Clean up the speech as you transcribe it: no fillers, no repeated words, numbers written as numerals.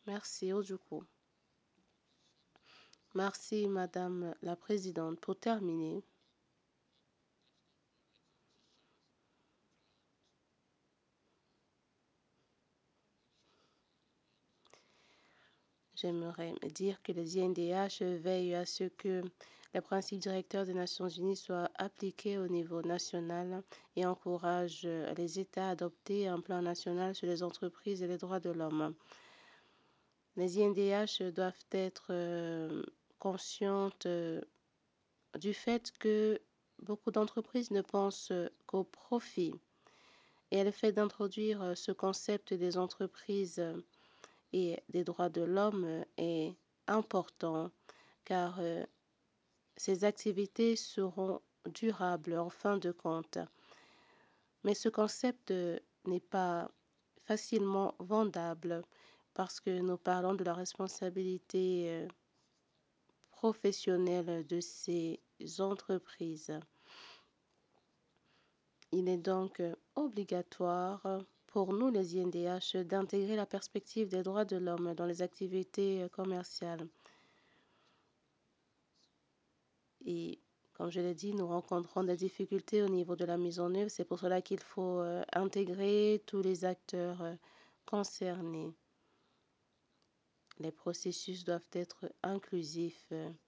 Merci, Ojuku. Merci, Madame la Présidente. Pour terminer, j'aimerais dire que les INDH veillent à ce que les principes directeurs des Nations Unies soient appliqués au niveau national et encouragent les États à adopter un plan national sur les entreprises et les droits de l'homme. Les INDH doivent être conscientes du fait que beaucoup d'entreprises ne pensent qu'au profit. Et le fait d'introduire ce concept des entreprises et des droits de l'homme est important car ces activités seront durables en fin de compte. Mais ce concept n'est pas facilement vendable parce que nous parlons de la responsabilité professionnelle de ces entreprises. Il est donc obligatoire pour nous, les INDH, d'intégrer la perspective des droits de l'homme dans les activités commerciales. Et comme je l'ai dit, nous rencontrons des difficultés au niveau de la mise en œuvre. C'est pour cela qu'il faut intégrer tous les acteurs concernés. Les processus doivent être inclusifs